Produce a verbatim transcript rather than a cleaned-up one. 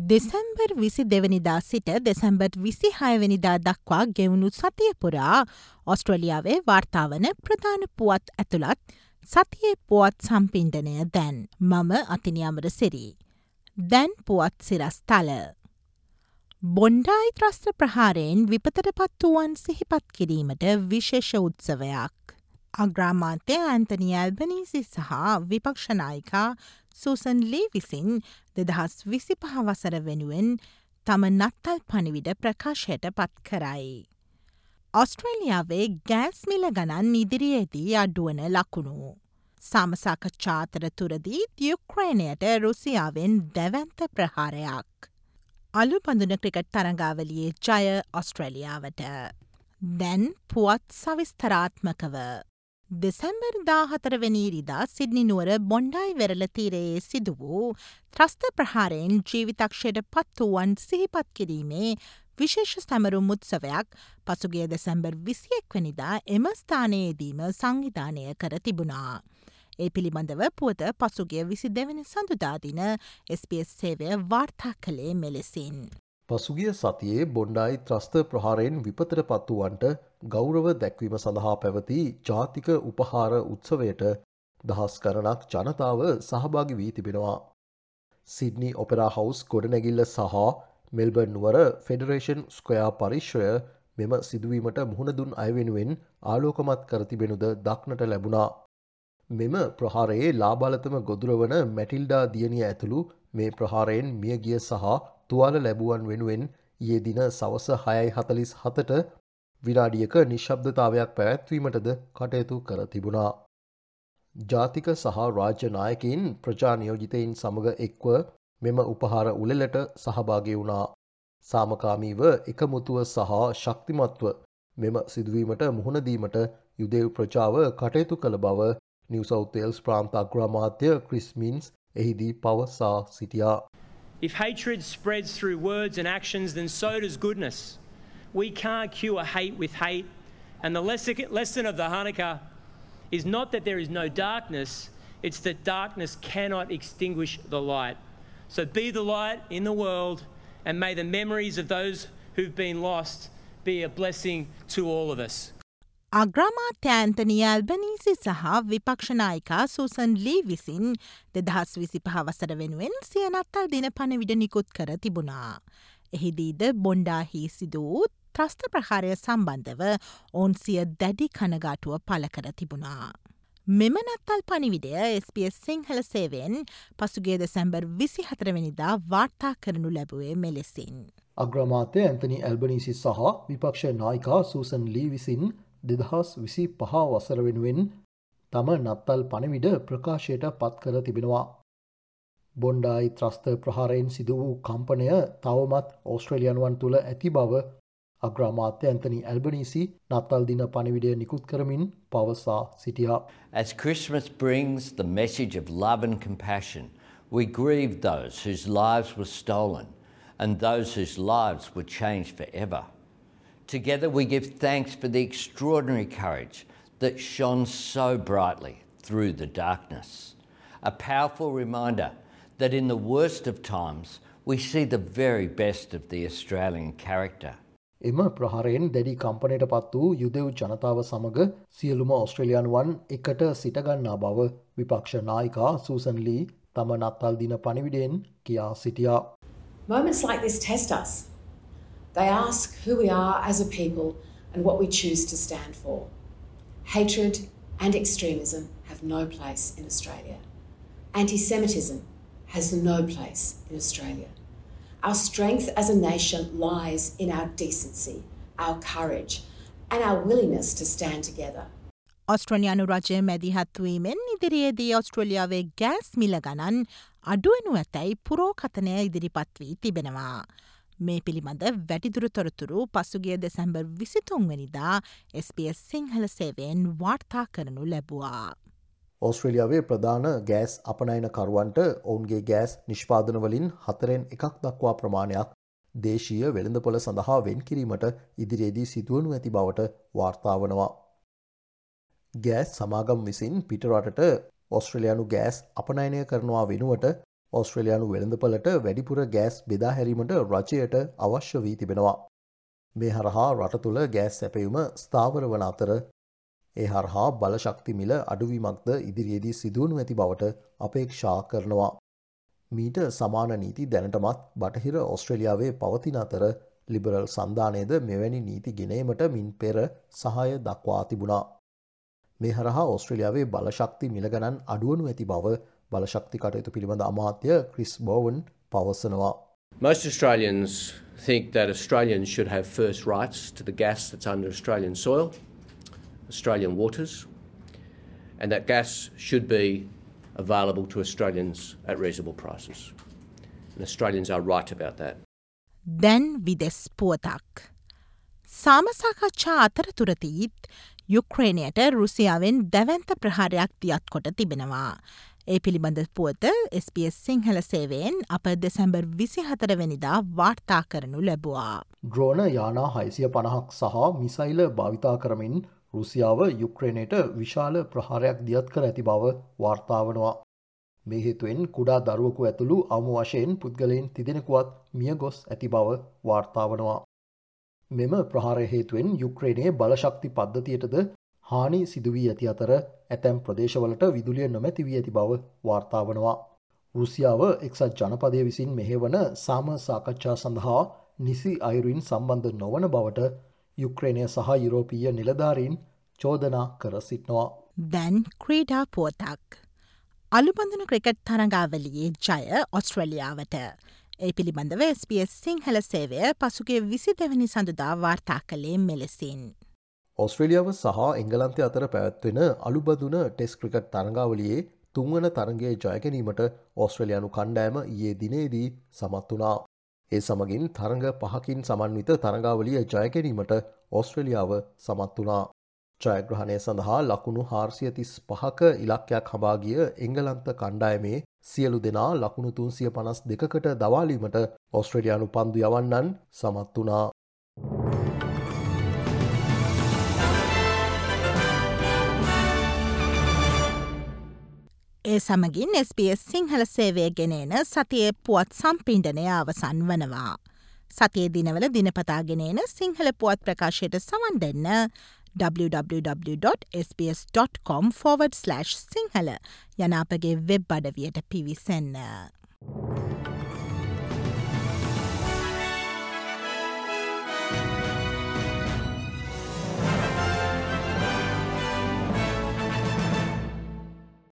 දෙසැම්බර් විසි දෙවනිදා සිට දෙසැම්බර් විසිහය වෙනිදා දක්වා ගෙවුණු සතිය පුරා ඔස්ට්‍රේලියාවේ වාර්තාවන ප්‍රධාන පුවත් ඇතුළත් සතියේ පුවත් සම්පින්ඩනය දැන් මම අතිනියමර සිරි. දැන් පුවත් සිරස්තල. බොන්ඩායි ත්‍රස්ත්‍ර ප්‍රහාරයෙන් විපතට පත් වූවන් සිහිපත් කිරීමට විශේෂ උත්සවයක්. අග්‍රාමාත්‍ය ඇන්තනි ඇල්බනීසි සහ විපක්ෂනායිකා සූසන් ලී විසින් දෙදහස් විසිපහ වසර වෙනුවෙන් තම නත්තල් පණිවිඩ ප්‍රකාශයට පත් කරයි. ඔස්ට්‍රේලියාවේ ගෑස් මිල ගණන් ඉදිරියේදී අඩුවන ලකුණු. සාමසාකච්ඡා අතරතුරදී යුක්‍රේනයට රුසියාවෙන් දැවැන්ත ප්‍රහාරයක්. අලු පඳුන ක්‍රිකට් තරඟාවලියේ ජය ඔස්ට්‍රේලියාවට. දැන් පුවත් සවිස්තරාත්මකව. දෙසැම්බර් දාහතරවෙනි ඉරිදා සිඩ්නි නුවර බොන්ඩායි වෙරළ තීරයේ සිදු වූ ත්‍රස්ත ප්‍රහාරයෙන් ජීවිතක්ෂයට පත් වූවන් සිහිපත් කිරීමේ විශේෂ සැමරුම් උත්සවයක් පසුගිය දෙසැම්බර් විසියෙක්වැනිදා එම ස්ථානයේදීම සංවිධානය කර තිබුණා. ඒ පිළිබඳව පුවත පසුගිය විසි දෙවන සඳුදා දින එස් බී එස් සේවය වාර්තා කළේ මෙලෙසින්. පසුගිය සතියේ බොන්ඩායි ත්‍රස්ත ප්‍රහාරයෙන් විපතට පත් වූවන්ට ගෞරව දැක්වීම සඳහා පැවති ජාතික උපහාර උත්සවයට දහස් ගණනක් ජනතාව සහභාගී වී තිබෙනවා. සිඩ්නි ඔපෙරා හවුස් ගොඩනැගිල්ල සහ මෙල්බර්න් නුවර ෆෙඩරේෂන් ස්ක්වයා පරිශ්‍රය මෙම සිදුවීමට මුහුණ දුන් අය වෙනුවෙන් ආලෝකමත් කර තිබෙනුද දක්නට ලැබුණා. මෙම ප්‍රහාරයේ ලාබාලතම ගොදුර වන මැටිල්ඩා දියණිය ඇතුළු මේ ප්‍රහාරයෙන් මියගිය සහ තුවාල ලැබුවන් වෙනුවෙන් ඊයේ දින සවස හයයි හතලිස් හතට විනාඩියක නිශ්ශබ්දතාවයක් පැවැත්වීමටද කටයුතු කර තිබුණා. ජාතික සහ රාජ්‍ය නායකයින් ප්‍රජා නියෝජිතයින් සමග එක්ව මෙම උපහාර උළෙලට සහභාගී වුණා. සාමකාමීව එකමුතුව සහ ශක්තිමත්ව මෙම සිදුවීමට මුහුණ දීමට යුදෙව් ප්‍රජාව කටයුතු කළ බව නිව් සවුත් වේල්ස් ප්‍රාන්ත අග්‍රාමාත්‍ය ක්‍රිස් මින්ස් එහිදී පවසා සිටියා. If hatred spreads through words and actions, then so does goodness. We can't cure hate with hate. And the lesson of the Hanukkah is not that there is no darkness, it's that darkness cannot extinguish the light. So be the light in the world, and may the memories of those who've been lost be a blessing to all of us. අග්‍රාමාත්‍ය Anthony Albanese සහ විපක්ෂනායිකා Susan ලී විසින් දෙදහස් විසිපහ වසර වෙනුවෙන් සිය නත්තල් දින පණවිඩ නිකුත් කර තිබුණා. එහිදීද බොන්ඩාහි සිදු වූ ත්‍රස්ත ප්‍රහාරය සම්බන්ධව ඔවුන් සිය දැඩි කනගාටුව පළ කර තිබුණා. මෙම නත්තල් පණිවිඩය එස් බී එස් සිංහල සේවයෙන් පසුගිය දෙසැම්බර් විසිහතරවෙනිදා වාර්තා කරනු ලැබුවේ මෙලෙසින්. අග්‍රාමාත්‍ය ඇන්තනි ඇල්බනීසි සහ විපක්ෂ නායිකා සූසන් ලී විසින් දෙදහස් විසි පහ වසර වෙනුවෙන් තම නත්තල් පණිවිඩ ප්‍රකාශයට පත් කර තිබෙනවා. බොන්ඩායි ත්‍රස්ත ප්‍රහාරයෙන් සිදු වූ කම්පනය තවමත් ඕස්ට්‍රේලියානුවන් තුළ ඇති බව අග්‍රාමාත්‍ය ඇන්තනි ඇල්බනීසි නත්තල් දින පණිවිඩය නිකුත් කරමින් පවසා සිටියා. As Christmas brings the message of love and compassion, we grieve those whose lives were stolen and those whose lives were changed forever. Together we give thanks for the extraordinary courage that shone so brightly through the darkness. A powerful reminder that in the worst of times we see the very best of the Australian character. එම ප්‍රහාරයෙන් දැඩි කම්පනයට පත් වූ යුදෙව් ජනතාව සමග සියලුම ඕස්ට්‍රේලියානුවන් එකට සිටගන්නා බව විපක්ෂ නායිකා සූසන් ලී තම නත්තල් දින පණිවිඩයෙන් කියා සිටියා. Moments like this test us. They ask who we are as a people and what we choose to stand for. Hatred and extremism have no place in Australia. Anti-Semitism has no place in Australia. Our strength as a nation lies in our decency, our courage, and our willingness to stand together. ඔස්ට්‍රේලියානු රජය මැදිහත් වීමෙන් ඉදිරියේදී ඔස්ට්‍රේලියාවේ gas මිල ගණන් අඩුවනු ඇතැයි පුරෝකථනය ඉදිරිපත් වී තිබෙනවා. මේ පිළිබඳ වැඩිදුර තොරතුරු පසුගිය දෙසැම්බර් විසිතුන්වැනිදා එස් බී එස් සිංහල සේවයෙන් වාර්තා කරනු ලැබුවා. ඕස්ට්‍රේලියාවේ ප්‍රධාන ගෑස් අපනයනකරුවන්ට ඔවුන්ගේ ගෑස් නිෂ්පාදනවලින් හතරෙන් එකක් දක්වා ප්‍රමාණයක් දේශීය වෙළඳපොළ සඳහා වෙන් කිරීමට ඉදිරියේදී සිදුවනු ඇති බවට වාර්තා වනවා. ගෑස් සමාගම් විසින් පිටරටට ඕස්ට්‍රේලියානු ගෑස් අපනයනය කරනවා වෙනුවට ඕස්ට්‍රේලියානු වෙළඳපළට වැඩිපුර ගෑස් බෙදා හැරීමට රජයට අවශ්‍ය වී තිබෙනවා. මේ හරහා රට තුළ ගෑස් සැපයුම ස්ථාවර වන අතර ඒ හරහා බලශක්ති මිල අඩුවීමක්ද ඉදිරියේදී සිදුවනු ඇති බවට අපේක්ෂා කරනවා. මීට සමාන නීති දැනටමත් බටහිර ඕස්ට්‍රේලියාවේ පවතින අතර ලිබරල් සන්ධානයද මෙවැනි නීති ගෙනීමට මින් පෙර සහාය දක්වා තිබුණා. මේ හරහා ඕස්ට්‍රේලියාවේ බලශක්ති මිල ගණන් අඩුවනු ඇති බව බලශක්ති කටයුතු පිළිබඳ අමාත්‍ය ක්‍රිස් බෝවන් පවසනවා. Most Australians think that Australians should have first rights to the gas that's under Australian soil, Australian waters, and that gas should be available to Australians at reasonable prices. And Australians are right about that. දැන් විදෙස් පුවතක්. සාමසාකච්ඡා අතරතුරදීත් යුක්‍රේනයට රුසියාවෙන් දැවැන්ත ප්‍රහාරයක් දියත් කොට තිබෙනවා. ඒ පිළිබඳ පුවත එස් බී එස් සිංහල සේවයෙන් අප දෙසැම්බර් විසිහතරවැනිදා වාර්තා කරනු ලැබුවා. ඩ්‍රෝන යානා හයිසිය පණහක් සහ මිසයිල භාවිතා කරමින් රුසියාව යුක්‍රේනයට විශාල ප්‍රහාරයක් දියත් කර ඇති බව වාර්තා වනවා. මේ හේතුවෙන් කුඩා දරුවෙකු ඇතුළු අමු වශයෙන් පුද්ගලයන් තිදෙනෙකුවත් මිය ගොස් ඇති බව වාර්තා වනවා. මෙම ප්‍රහාරය හේතුවෙන් යුක්‍රේනයේ බලශක්ති පද්ධතියටද හානි සිදු වී ඇති අතර ඇතැම් ප්‍රදේශවලට විදුලිය නොමැති වී ඇති බව වාර්තා වනවා. රුසියාව එක්සත් ජනපදය විසින් මෙහෙවන සාම සාකච්ඡා සඳහා නිසි අයුරින් සම්බන්ධ නොවන බවට යුක්‍රේනය සහ යුරෝපීය නිලධාරීන් චෝදනා කර සිටිනවා. දැන් ක්‍රීඩා පුවතක්. අලුබඳුණු ක්‍රිකට් තරඟාවලියේ ජය ඔස්ට්‍රේලියාවට. ඒ පිළිබඳව එස් බී එස් සිංහල සේවය පසුගේ විසි දෙවැනි සඳුදා වාර්තා කළේ මෙලෙසින්. ඕස්ට්‍රේලියාව සහ එංගලන්තය අතර පැවැත්වෙන අලුබඳුන ටෙස්ට් ක්‍රිකට් තරඟාවලියේ තුන්වන තරගයේ ජයගැනීමට ඕස්ට්‍රේලියානු කණ්ඩෑම ඊයේ දිනේදී සමත් වුණා. ඒ සමගින් තරඟ පහකින් සමන්විත තරඟාවලිය ජයගැනීමට ඕස්ට්‍රේලියාව සමත් වුණා. ජයග්‍රහණය සඳහා ලකුණු හාරසිය තිස් පහක ඉලක්කයක් හබාගිය එංගලන්ත කණ්ඩායමේ සියලු දෙනා ලකුණු තුන්සිය පනස් දෙකකට දවාලීමට ඕස්ට්‍රේලියානු පන්දු යවන්නන් සමත් වුණා. ඒ සමගින් එස් බී එස් සිංහල සේවය ගෙනෙන සතියේ පුවත් සම්පින්ඩනය අවසන් වනවා. සතියේ දිනවල දිනපතා ගෙනෙන සිංහල පුවත් ප්‍රකාශයට සවන් දෙන්න double-u double-u double-u dot s b s dot com forward slash Sinhala යන අපගේ වෙබ් අඩවියට පිවිසන්න.